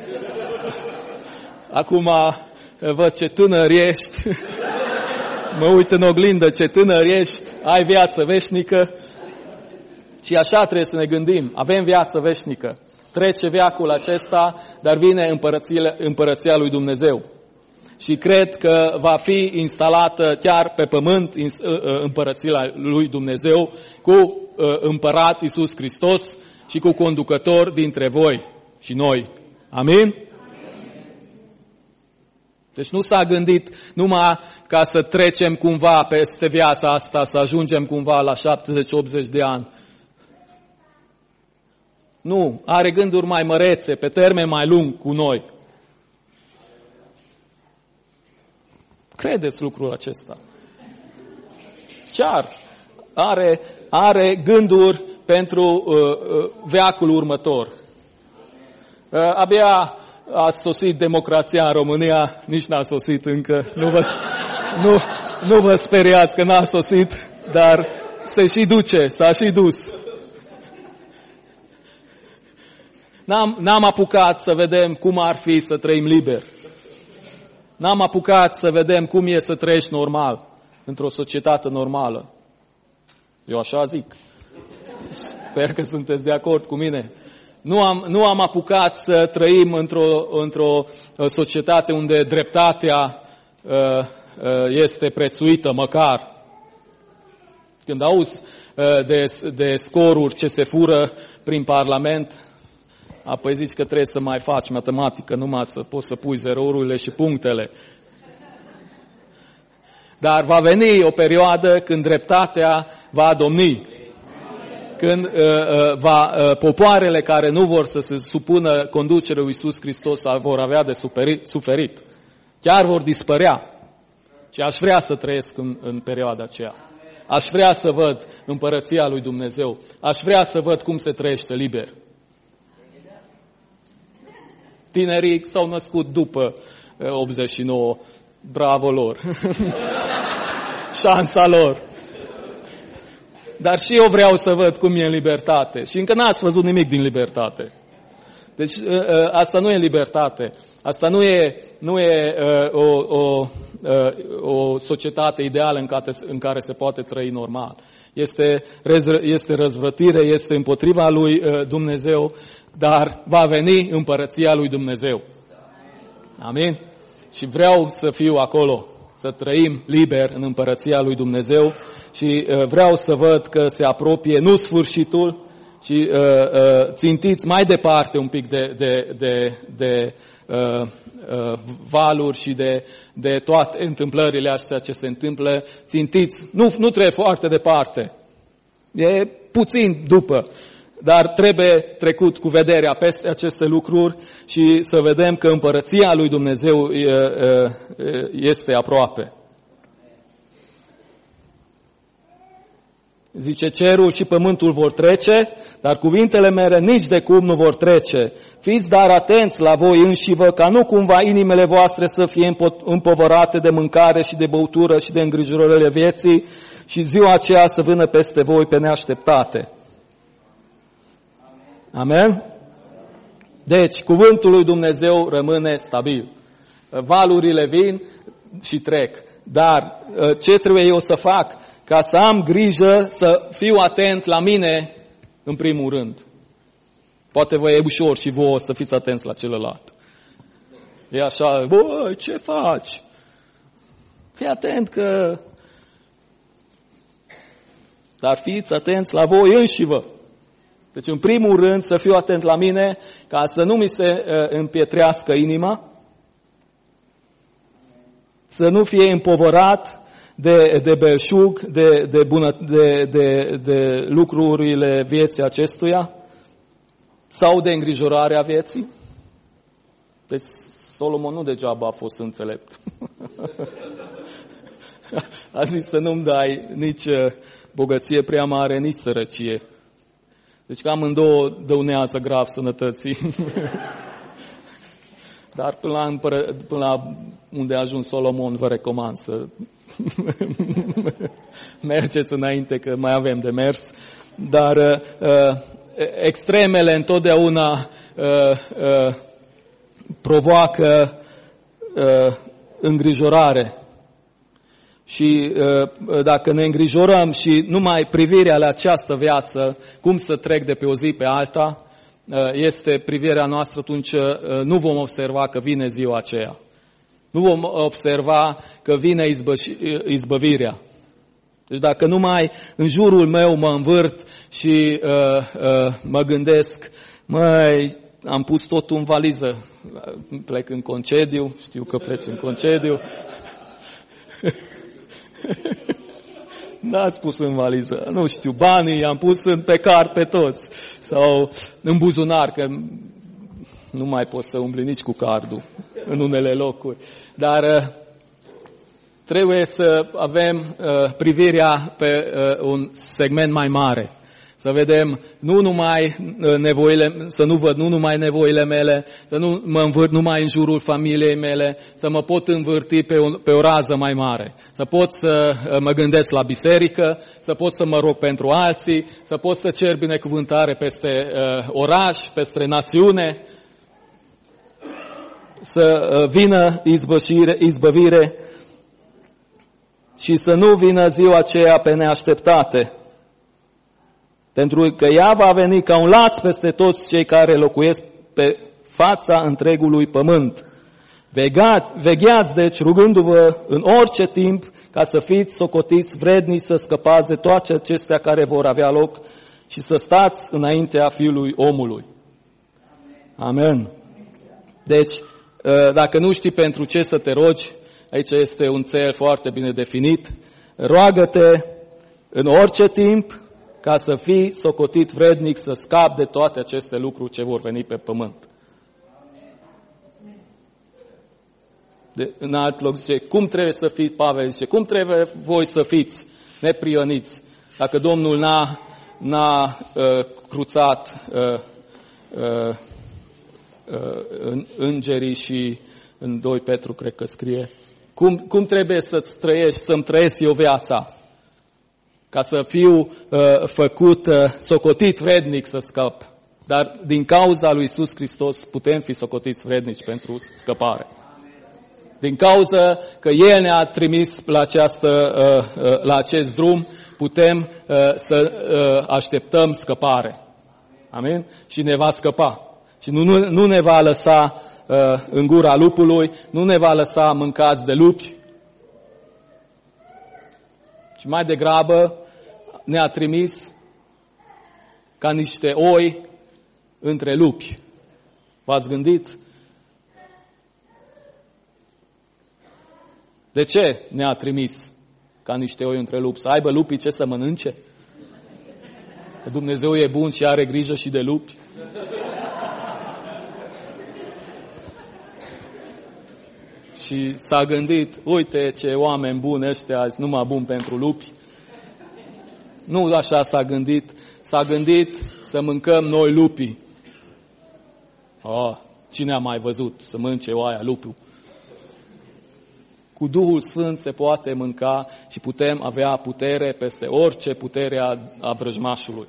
Acum văd ce tânăr ești, mă uit în oglindă ce tânăr ești, ai viață veșnică. Și așa trebuie să ne gândim, avem viață veșnică. Trece veacul acesta, dar vine împărăția lui Dumnezeu. Și cred că va fi instalată chiar pe pământ împărăția lui Dumnezeu cu împărat Iisus Hristos și cu conducător dintre voi și noi. Amin? Deci nu s-a gândit numai ca să trecem cumva peste viața asta, să ajungem cumva la șaptezeci optzeci de ani. Nu, are gânduri mai mărețe, pe termen mai lung cu noi. Credeți lucrul acesta? Chiar are, are gânduri pentru uh, uh, veacul următor. Uh, abia a sosit democrația în România, nici n-a sosit încă. Nu vă, nu, nu vă speriați că n-a sosit, dar se și duce, s-a și dus. N-am, n-am apucat să vedem cum ar fi să trăim liber. N-am apucat să vedem cum e să trăiești normal, într-o societate normală. Eu așa zic. Sper că sunteți de acord cu mine. Nu am, nu am apucat să trăim într-o, într-o societate unde dreptatea uh, uh, este prețuită măcar. Când auzi uh, de, de scoruri ce se fură prin Parlament, apoi zici că trebuie să mai faci matematică, numai să poți să pui zerourile și punctele. Dar va veni o perioadă când dreptatea va domni. Când uh, uh, va, uh, popoarele care nu vor să se supună conducerea lui Iisus Hristos vor avea de suferit, suferit. Chiar vor dispărea. Și aș vrea să trăiesc în, în perioada aceea. Aș vrea să văd împărăția lui Dumnezeu. Aș vrea să văd cum se trăiește liber. Tinerii s-au născut după optzeci și nouă. Bravo lor! Șansa lor! Dar și eu vreau să văd cum e în libertate. Și încă n-ați văzut nimic din libertate. Deci asta nu e libertate. Asta nu e, nu e o, o, o societate ideală în care, în care se poate trăi normal. Este, este răzvrătire, este împotriva lui Dumnezeu, dar va veni împărăția lui Dumnezeu. Amin? Și vreau să fiu acolo, să trăim liber în împărăția lui Dumnezeu și vreau să văd că se apropie, nu sfârșitul, și uh, uh, țintiți mai departe un pic de, de, de, de uh, uh, valuri și de, de toate întâmplările astea ce se întâmplă. Țintiți, nu, nu trebuie foarte departe, e puțin după, dar trebuie trecut cu vederea peste aceste lucruri și să vedem că împărăția lui Dumnezeu uh, uh, este aproape. Zice, cerul și pământul vor trece, dar cuvintele mele nici de cum nu vor trece. Fiți dar atenți la voi înșivă, ca nu cumva inimile voastre să fie împovărate de mâncare și de băutură și de îngrijorările vieții și ziua aceea să vină peste voi pe neașteptate. Amen? Deci, cuvântul lui Dumnezeu rămâne stabil. Valurile vin și trec. Dar ce trebuie eu să fac? Ca să am grijă, să fiu atent la mine în primul rând. Poate vă e ușor și vouă să fiți atenți la celălalt. E așa, băi, ce faci? Fii atent că... Dar fiți atenți la voi înșivă. Deci în primul rând să fiu atent la mine ca să nu mi se uh, împietrească inima, să nu fie împovărat de, de belșug, de, de, bună, de, de, de lucrurile vieții acestuia sau de îngrijorarea vieții. Deci Solomon nu degeaba a fost înțelept. A zis să nu-mi dai nici bogăție prea mare, nici sărăcie. Deci că amândouă dăunează grav sănătății. Dar până la, împără, până la unde a ajuns Solomon, vă recomand să mergeți înainte, că mai avem de mers. Dar uh, extremele întotdeauna uh, uh, provoacă uh, îngrijorare. Și uh, dacă ne îngrijorăm și numai privirea la această viață, cum să trec de pe o zi pe alta, este privirea noastră, atunci nu vom observa că vine ziua aceea. Nu vom observa că vine izbăvirea. Deci dacă numai în jurul meu mă învârt și uh, uh, mă gândesc, măi, am pus totul în valiză, plec în concediu, știu că pleci în concediu. N-ați pus în valiză, nu știu, banii am pus în pe car pe toți sau în buzunar, că nu mai poți să umbli nici cu cardul în unele locuri. Dar trebuie să avem privirea pe un segment mai mare. Să vedem nu numai nevoile, să nu văd nu numai nevoile mele, să nu mă învârt numai în jurul familiei mele, să mă pot învârti pe, un, pe o rază mai mare, să pot să mă gândesc la biserică, să pot să mă rog pentru alții, să pot să cer binecuvântare peste uh, oraș, peste națiune, să uh, vină izbăvire, izbăvire și să nu vină ziua aceea pe neașteptate. Pentru că ea va veni ca un laț peste toți cei care locuiesc pe fața întregului pământ. Vegați, vegheați, deci, rugându-vă în orice timp ca să fiți socotiți vrednici să scăpați de toate acestea care vor avea loc și să stați înaintea Fiului Omului. Amen. Deci, dacă nu știi pentru ce să te rogi, aici este un țel foarte bine definit. Roagă-te în orice timp, ca să fii socotit vrednic să scapi de toate aceste lucruri ce vor veni pe pământ. De, în alt loc zice, cum trebuie să fiți, Pavel zice, cum trebuie voi să fiți neprioniți dacă Domnul n-a, n-a uh, cruțat uh, uh, uh, îngerii și în doi Petru, cred că scrie, cum, cum trebuie să-ți trăiești, să-mi trăiesc eu viața ca să fiu uh, făcut, uh, socotit vrednic să scap. Dar din cauza lui Iisus Hristos putem fi socotiți vrednici pentru scăpare. Din cauza că El ne-a trimis la, această, uh, uh, la acest drum, putem uh, să uh, așteptăm scăpare. Amin? Și ne va scăpa. Și nu, nu, nu ne va lăsa uh, în gura lupului, nu ne va lăsa mâncați de lupi, ci mai degrabă ne-a trimis ca niște oi între lupi. V-ați gândit? De ce ne-a trimis ca niște oi între lupi? Să aibă lupii ce să mănânce? Că Dumnezeu e bun și are grijă și de lupi? Și s-a gândit, uite ce oameni buni ăștia, numai bun pentru lupi. Nu așa s-a gândit. S-a gândit să mâncăm noi lupii. Oh, cine a mai văzut să mănânce oaia lupul? Cu Duhul Sfânt se poate mânca și putem avea putere peste orice putere a, a vrăjmașului.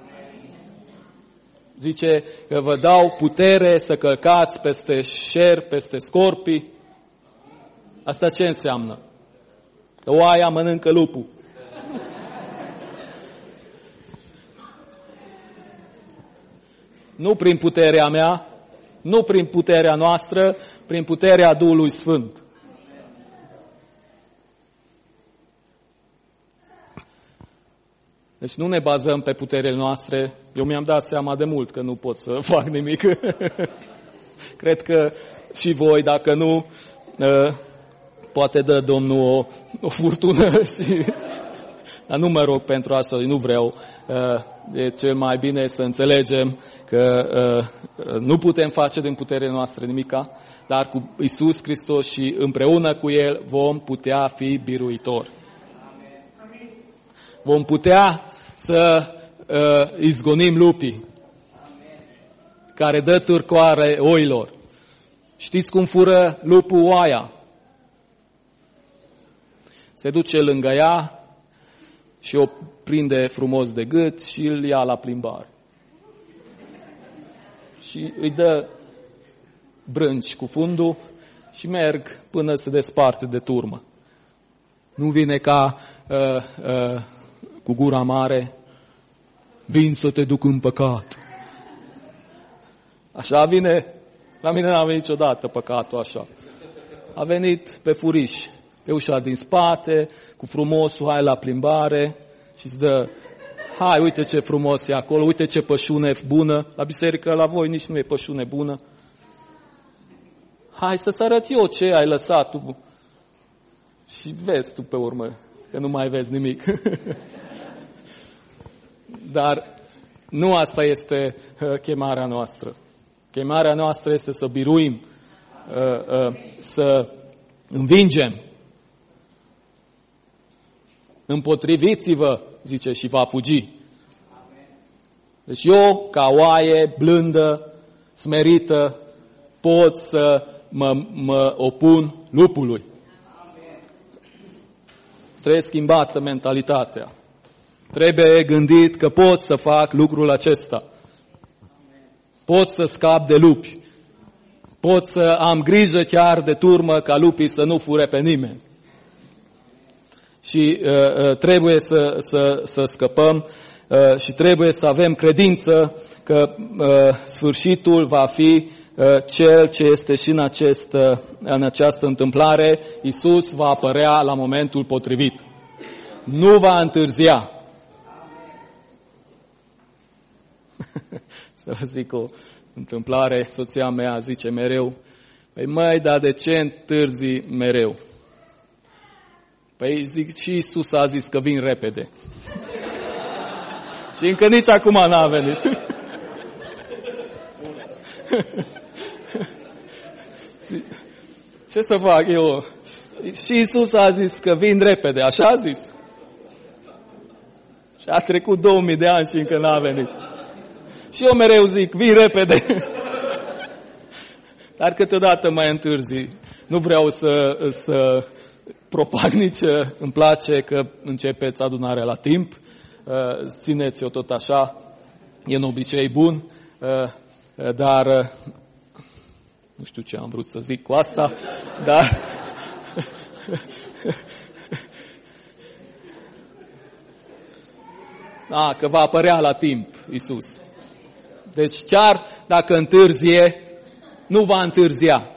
Zice că vă dau putere să călcați peste șer, peste scorpii. Asta ce înseamnă? Că oaia mănâncă lupul. Nu prin puterea mea, nu prin puterea noastră, prin puterea Duhului Sfânt. Deci nu ne bazăm pe puterile noastre. Eu mi-am dat seama de mult că nu pot să fac nimic. Cred că și voi, dacă nu, poate dă Domnul o, o furtună. Și... Dar nu mă rog pentru asta, nu vreau. E cel mai bine să înțelegem că nu putem face din puterea noastră nimica, dar cu Iisus Hristos și împreună cu El vom putea fi biruitori. Vom putea să uh, izgonim lupii care dă târcoare oilor. Știți cum fură lupul oaia? Se duce lângă ea și o prinde frumos de gât și îl ia la plimbare. Și îi dă brânci cu fundul și merg până se desparte de turmă. Nu vine ca uh, uh, cu gura mare, vin să te duc în păcat. Așa vine, la mine n-a venit niciodată păcatul așa. A venit pe furiș, pe ușa din spate, cu frumosul, hai la plimbare și îți dă, hai, uite ce frumos e acolo, uite ce pășune bună. La biserică la voi nici nu e pășune bună. Hai să-ți arăt eu ce ai lăsat tu. Și vezi tu pe urmă, că nu mai vezi nimic. Dar nu asta este chemarea noastră. Chemarea noastră este să biruim, să învingem. Împotriviți-vă, zice, și va fugi. Deci eu, ca oaie blândă, smerită, pot să mă, mă opun lupului. Trebuie schimbată mentalitatea. Trebuie gândit că pot să fac lucrul acesta. Pot să scap de lupi. Pot să am grijă chiar de turmă ca lupii să nu fure pe nimeni. Și uh, trebuie să, să, să scăpăm uh, și trebuie să avem credință că uh, sfârșitul va fi uh, cel ce este și în, acest, uh, în această întâmplare. Iisus va apărea la momentul potrivit. Nu va întârzia. Să vă zic o întâmplare, soția mea zice mereu, păi măi, dar de ce întârzi mereu? Păi zic, și Iisus a zis că vin repede. Și încă nici acum n-a venit. Ce să fac eu? Și Iisus a zis că vin repede, așa a zis. Și a trecut două mii de ani și încă n-a venit. Și eu mereu zic, vin repede. Dar câteodată mai întârzi. Nu vreau să, să propag nici, îmi place că începeți adunarea la timp. Țineți-o tot așa. E un obicei bun. Dar, nu știu ce am vrut să zic cu asta, dar... A, că va apărea la timp Iisus. Deci chiar dacă întârzie, nu va întârzia.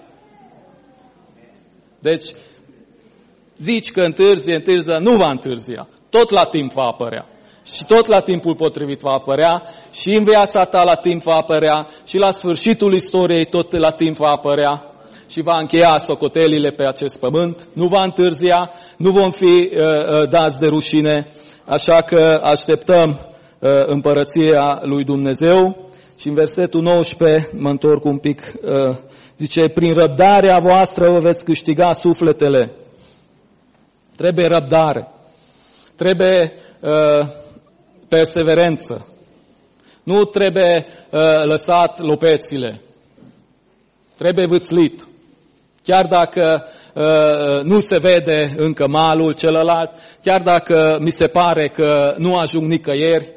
Deci, zici că întârzie, întârzia, nu va întârzia. Tot la timp va apărea. Și tot la timpul potrivit va apărea, și în viața ta la timp va apărea, și la sfârșitul istoriei tot la timp va apărea și va încheia socotelile pe acest pământ. Nu va întârzia, nu vom fi uh, uh, dați de rușine, așa că așteptăm uh, împărăția lui Dumnezeu. Și în versetul nouăsprezece, mă întorc un pic, uh, zice, prin răbdarea voastră vă veți câștiga sufletele. Trebuie răbdare. Trebuie uh, perseverență. Nu trebuie uh, lăsat lopețile. Trebuie vâslit. Chiar dacă uh, nu se vede încă malul celălalt, chiar dacă mi se pare că nu ajung nicăieri,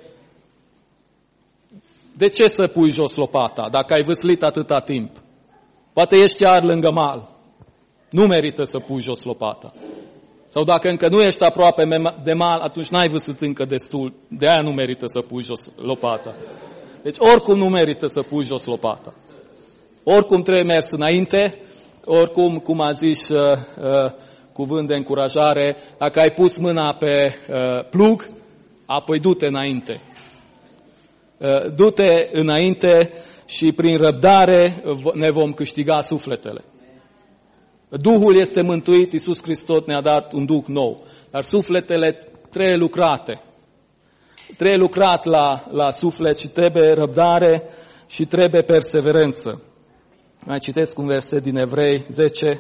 de ce să pui jos lopata dacă ai vâslit atâta timp? Poate ești chiar lângă mal. Nu merită să pui jos lopata. Sau dacă încă nu ești aproape de mal, atunci n-ai văzut încă destul. De aia nu merită să pui jos lopata. Deci oricum nu merită să pui jos lopata. Oricum trebuie mers înainte, oricum, cum a zis uh, uh, cuvânt de încurajare, dacă ai pus mâna pe uh, plug, apoi du-te înainte. Uh, du-te înainte și prin răbdare ne vom câștiga sufletele. Duhul este mântuit, Iisus Hristos ne-a dat un duh nou, dar sufletele trebuie lucrate. Trebuie lucrat la, la suflet și trebuie răbdare și trebuie perseverență. Mai citesc un verset din Evrei zece.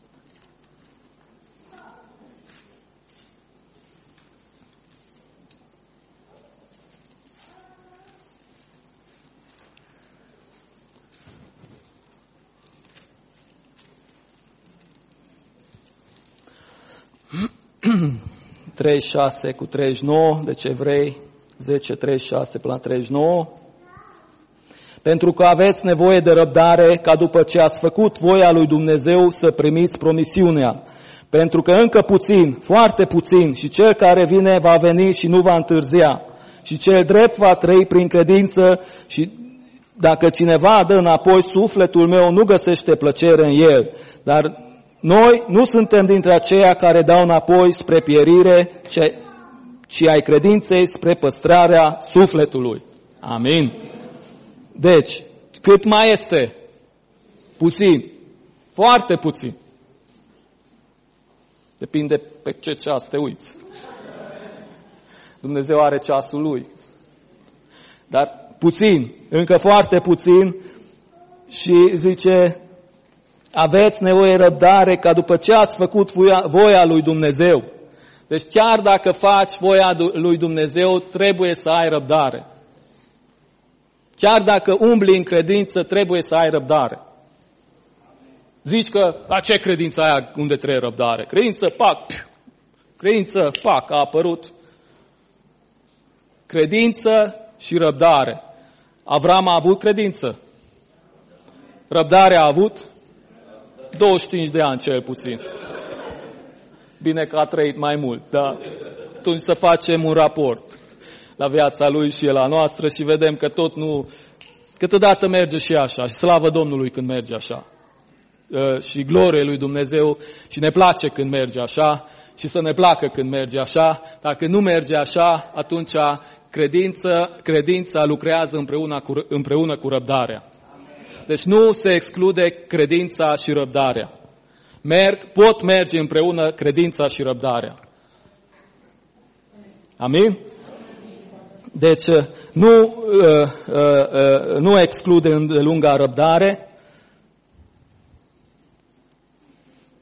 treizeci și șase cu treizeci și nouă, deci Evrei zece, treizeci și șase până la treizeci și nouă. Pentru că aveți nevoie de răbdare ca după ce ați făcut voia lui Dumnezeu să primiți promisiunea. Pentru că încă puțin, foarte puțin, și cel care vine va veni și nu va întârzia. Și cel drept va trăi prin credință și dacă cineva dă înapoi, sufletul meu nu găsește plăcere în el. Dar noi nu suntem dintre aceia care dau înapoi spre pierire, ci ai credinței spre păstrarea sufletului. Amin. Deci, cât mai este? Puțin. Foarte puțin. Depinde pe ce ceas te uiți. Dumnezeu are ceasul lui. Dar puțin, încă foarte puțin, și zice, aveți nevoie răbdare ca după ce ați făcut voia lui Dumnezeu. Deci chiar dacă faci voia lui Dumnezeu, trebuie să ai răbdare. Chiar dacă umbli în credință, trebuie să ai răbdare. Zici că, la ce credință aia unde trebuie răbdare? Credință, pac, piu. Credință, pac, a apărut. Credință și răbdare. Avram a avut credință. Răbdare a avut douăzeci și cinci de ani cel puțin. Bine că a trăit mai mult, da? Atunci să facem un raport la viața lui și la noastră și vedem că tot nu... Câteodată merge și așa, și slavă Domnului când merge așa. Și glorie lui Dumnezeu și ne place când merge așa și să ne placă când merge așa. Dacă nu merge așa, atunci credința, credința lucrează împreună cu, împreună cu răbdarea. Deci nu se exclude credința și răbdarea. Merg, pot merge împreună credința și răbdarea. Amin? Deci nu, uh, uh, nu exclude îndelunga răbdare,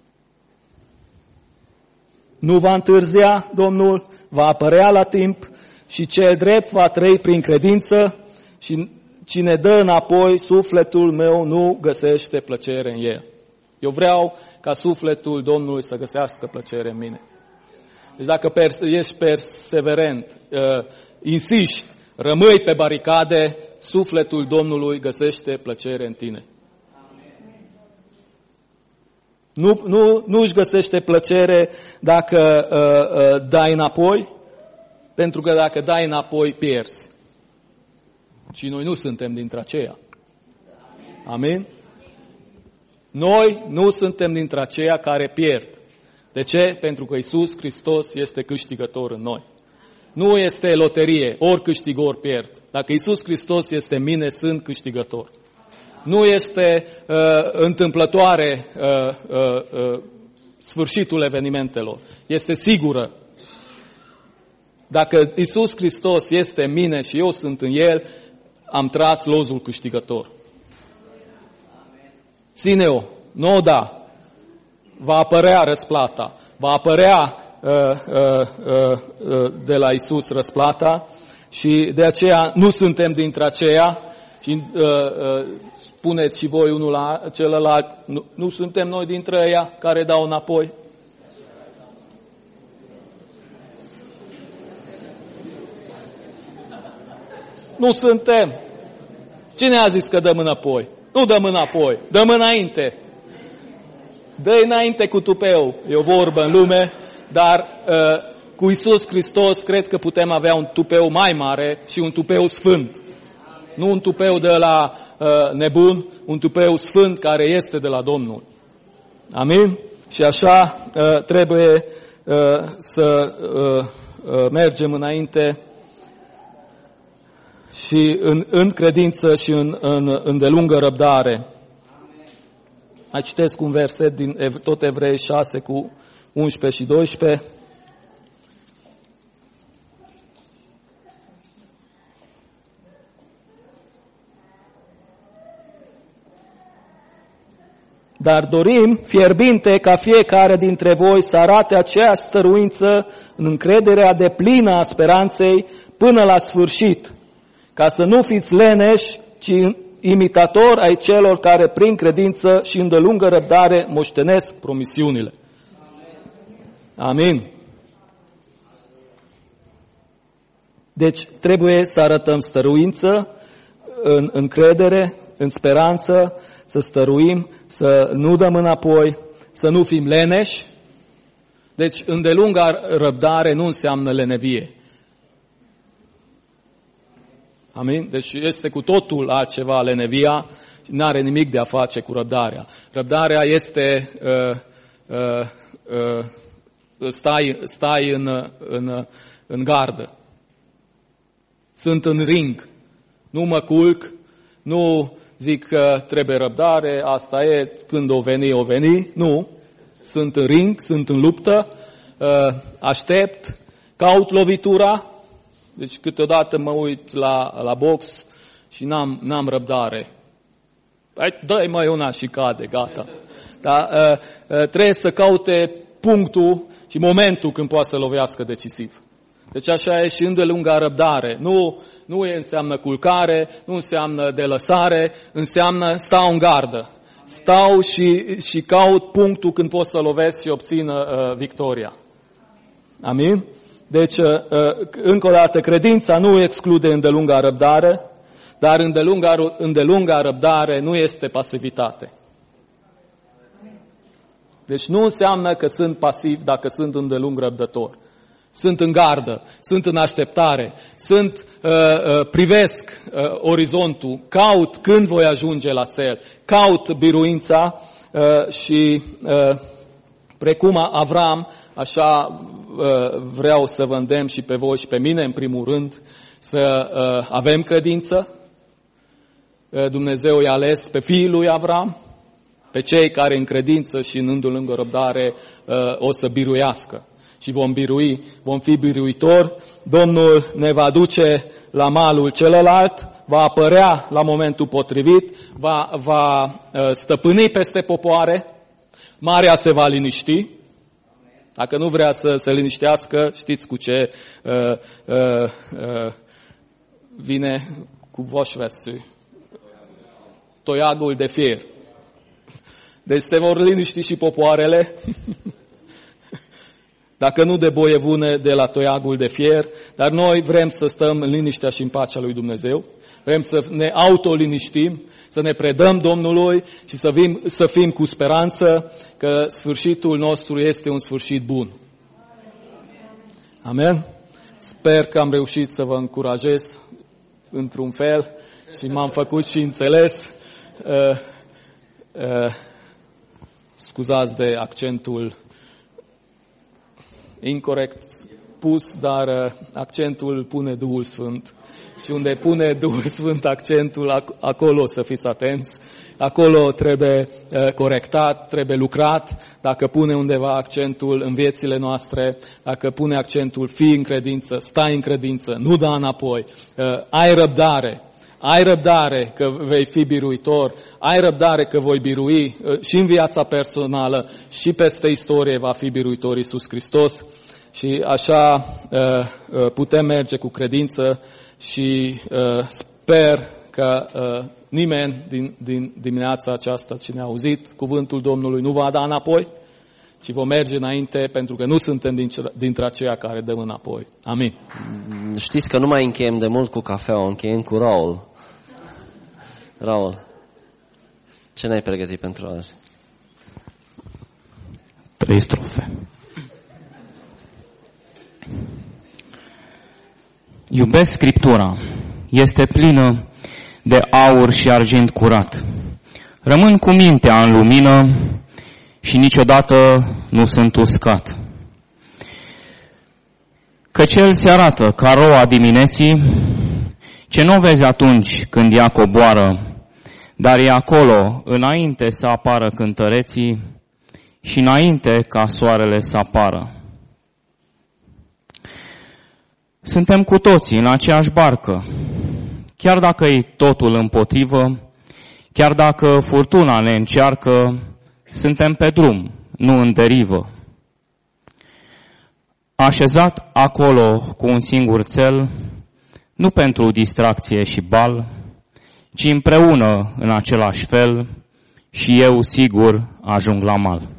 Nu va întârzia Domnul, va apărea la timp și cel drept va trăi prin credință și cine dă înapoi, sufletul meu nu găsește plăcere în el. Eu vreau ca sufletul Domnului să găsească plăcere în mine. Deci dacă pers- ești perseverent, uh, insiști, rămâi pe baricade, sufletul Domnului găsește plăcere în tine. Nu, nu, nu își găsește plăcere dacă uh, uh, dai înapoi, pentru că dacă dai înapoi, pierzi. Și noi nu suntem dintre aceia. Amin? Noi nu suntem dintre aceia care pierd. De ce? Pentru că Iisus Hristos este câștigător în noi. Nu este loterie, ori câștig, ori pierd. Dacă Iisus Hristos este în mine, sunt câștigător. Nu este uh, întâmplătoare uh, uh, uh, sfârșitul evenimentelor. Este sigură. Dacă Iisus Hristos este în mine și eu sunt în El, am tras lozul câștigător. Ține-o, nu o da. Va apărea răsplata. Va apărea uh, uh, uh, de la Iisus răsplata și de aceea nu suntem dintre aceia și uh, uh, spuneți și voi unul la celălalt, nu, nu suntem noi dintre ei care dau înapoi? Nu suntem. Cine a zis că dăm înapoi? Nu dăm înapoi, dăm înainte. Dă înainte cu tupeu. E o vorbă în lume, dar uh, cu Iisus Hristos cred că putem avea un tupeu mai mare și un tupeu sfânt. Nu un tupeu de la uh, nebun, un tupeu sfânt care este de la Domnul. Amin? Și așa uh, trebuie uh, să uh, uh, mergem înainte și în, în credință și în, în îndelungă răbdare. Mai citesc un verset din tot Evrei șase cu unsprezece și doisprezece. Dar dorim fierbinte ca fiecare dintre voi să arate aceeași stăruință în încrederea deplină a speranței până la sfârșit, ca să nu fiți leneși, ci imitatori ai celor care prin credință și îndelungă răbdare moștenesc promisiunile. Amin. Deci trebuie să arătăm stăruință, în încredere, în speranță, să stăruim, să nu dăm înapoi, să nu fim leneși. Deci îndelunga răbdare nu înseamnă lenevie. Amin? Deci este cu totul altceva lenevia și nu are nimic de a face cu răbdarea. Răbdarea este uh, uh, uh, stai, stai în, în, în gardă. Sunt în ring. Nu mă culc, nu zic că trebuie răbdare, asta e, când o veni, o veni. Nu. Sunt în ring, sunt în luptă, uh, aștept, caut lovitura. Deci câteodată mă uit la, la box și n-am, n-am răbdare. Păi, dă-i mai una și cade, gata. Dar uh, uh, trebuie să caute punctul și momentul când poate să lovească decisiv. Deci așa e și îndelunga răbdare. Nu, nu e înseamnă culcare, nu înseamnă de lăsare, înseamnă stau în gardă. Stau și, și caut punctul când pot să lovesc și obțin uh, victoria. Amin? Deci, încă o dată, credința nu exclude îndelunga răbdare, dar îndelunga, îndelunga răbdare nu este pasivitate. Deci nu înseamnă că sunt pasiv dacă sunt îndelung răbdător. Sunt în gardă, sunt în așteptare, sunt, uh, uh, privesc uh, orizontul, caut când voi ajunge la țel, caut biruința uh, și uh, precum Avram, așa vreau să vă îndemn și pe voi și pe mine, în primul rând, să avem credință. Dumnezeu i-a ales pe fiul lui Avram, pe cei care în credință și în îndelungă răbdare o să biruiască. Și vom birui, vom fi biruitori. Domnul ne va duce la malul celălalt, va apărea la momentul potrivit, va, va stăpâni peste popoare, marea se va liniști. Dacă nu vrea să se liniștească, știți cu ce uh, uh, uh, vine cu voșvesui. Toiagul de fier. Deci se vor liniști și popoarele, dacă nu de boievune, de la toiagul de fier, dar noi vrem să stăm în liniștea și în pacea lui Dumnezeu, vrem să ne autoliniștim, să ne predăm Domnului și să fim, să fim cu speranță că sfârșitul nostru este un sfârșit bun. Amen? Sper că am reușit să vă încurajez într-un fel și m-am făcut și înțeles. Uh, uh, scuzați de accentul incorect pus, dar uh, accentul pune Duhul Sfânt. Și unde pune Duhul Sfânt accentul, acolo să fiți atenți. Acolo trebuie uh, corectat, trebuie lucrat. Dacă pune undeva accentul în viețile noastre, dacă pune accentul fii în credință, stai în credință, nu da înapoi, uh, ai răbdare. Ai răbdare că vei fi biruitor, ai răbdare că voi birui și în viața personală și peste istorie va fi biruitor Iisus Hristos. Și așa putem merge cu credință și sper că nimeni din, din dimineața aceasta, cine a auzit cuvântul Domnului, nu va da înapoi, ci vom merge înainte, pentru că nu suntem dintre aceia care dăm înapoi. Amin. Știți că nu mai încheiem de mult cu cafea, încheiem cu Raul. Raul, ce ne-ai pregătit pentru azi? Trei strofe. Iubesc Scriptura, este plină de aur și argint curat. Rămân cu mintea în lumină și niciodată nu sunt uscat. Căci el se arată ca roa dimineții, ce nu vezi atunci când ea coboară, dar e acolo înainte să apară cântăreții și înainte ca soarele să apară. Suntem cu toții în aceeași barcă, chiar dacă e totul împotrivă, chiar dacă furtuna ne încearcă, suntem pe drum, nu în derivă. Așezat acolo cu un singur țel, nu pentru distracție și bal, ci împreună în același fel și eu sigur ajung la mal.